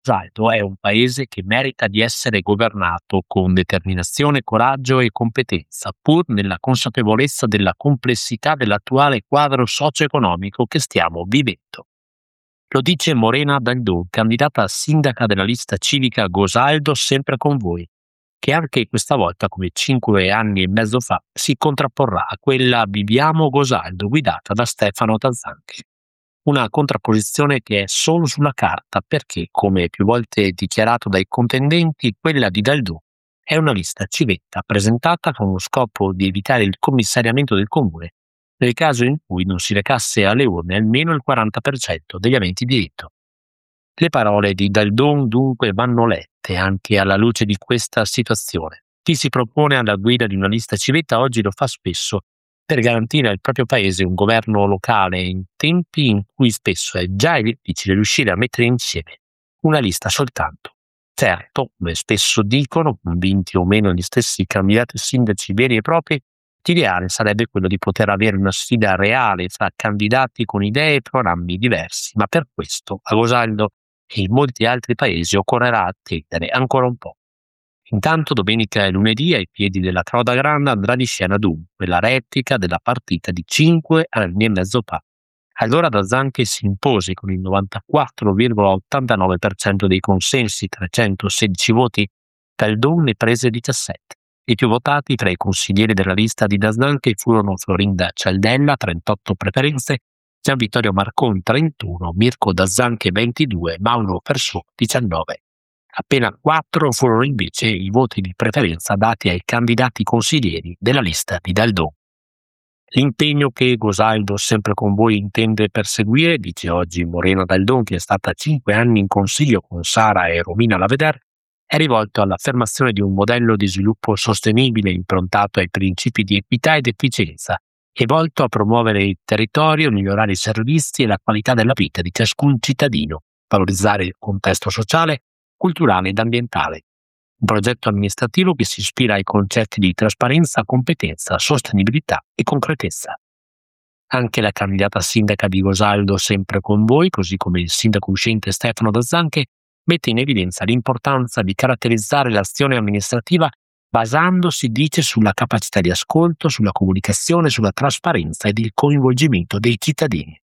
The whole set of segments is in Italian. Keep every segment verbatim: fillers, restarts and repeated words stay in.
Zalto è un paese che merita di essere governato con determinazione, coraggio e competenza, pur nella consapevolezza della complessità dell'attuale quadro socio-economico che stiamo vivendo. Lo dice Morena Daldon, candidata a sindaca della lista civica Gosaldo sempre con voi, che anche questa volta, come cinque anni e mezzo fa, si contrapporrà a quella Viviamo Gosaldo guidata da Stefano Tazzanchi. Una contrapposizione che è solo sulla carta perché, come più volte dichiarato dai contendenti, quella di Daldon è una lista civetta presentata con lo scopo di evitare il commissariamento del comune nel caso in cui non si recasse alle urne almeno il quaranta per cento degli aventi diritto. Le parole di Daldon dunque vanno lette anche alla luce di questa situazione. Chi si propone alla guida di una lista civetta oggi lo fa spesso per garantire al proprio paese un governo locale in tempi in cui spesso è già difficile riuscire a mettere insieme una lista soltanto. Certo, come spesso dicono, convinti o meno gli stessi candidati sindaci veri e propri, l'ideale sarebbe quello di poter avere una sfida reale fra candidati con idee e programmi diversi, ma per questo a Gosaldo e in molti altri paesi occorrerà attendere ancora un po'. Intanto domenica e lunedì ai piedi della Croda Grande andrà di scena dunque la replica della partita di cinque anni e mezzo fa. Allora Tazzanchi si impose con il novantaquattro virgola ottantanove per cento dei consensi, trecentosedici voti, Daldon ne prese diciassette. I più votati tra i consiglieri della lista di Tazzanchi furono Florinda Cialdella, trentotto preferenze, Gian Vittorio Marcon, trentuno, Mirko Tazzanchi, ventidue, Mauro Persò, diciannove. Appena quattro furono invece i voti di preferenza dati ai candidati consiglieri della lista di Daldon. L'impegno che Gosaldo sempre con voi intende perseguire, dice oggi Morena Daldon, che è stata cinque anni in consiglio con Sara e Romina Laveder, è rivolto all'affermazione di un modello di sviluppo sostenibile improntato ai principi di equità ed efficienza e volto a promuovere il territorio, migliorare i servizi e la qualità della vita di ciascun cittadino, valorizzare il contesto sociale, culturale ed ambientale. Un progetto amministrativo che si ispira ai concetti di trasparenza, competenza, sostenibilità e concretezza. Anche la candidata sindaca di Gosaldo sempre con voi, così come il sindaco uscente Stefano Tazzanchi, mette in evidenza l'importanza di caratterizzare l'azione amministrativa basandosi, dice, sulla capacità di ascolto, sulla comunicazione, sulla trasparenza ed il coinvolgimento dei cittadini.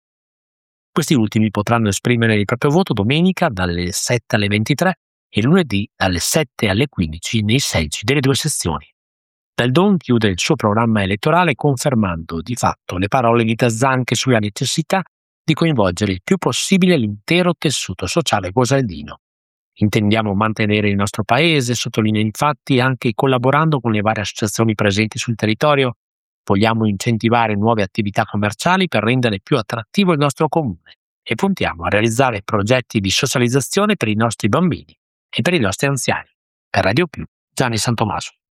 Questi ultimi potranno esprimere il proprio voto domenica dalle sette alle ventitré e lunedì dalle sette alle quindici nei seggi delle due sezioni. Daldon chiude il suo programma elettorale confermando di fatto le parole di Tazzanchi sulla necessità di coinvolgere il più possibile l'intero tessuto sociale gosaldino. Intendiamo mantenere il nostro paese, sottolinea infatti, anche collaborando con le varie associazioni presenti sul territorio. Vogliamo incentivare nuove attività commerciali per rendere più attrattivo il nostro comune e puntiamo a realizzare progetti di socializzazione per i nostri bambini e per i nostri anziani. Per Radio Più, Gianni Santomaso.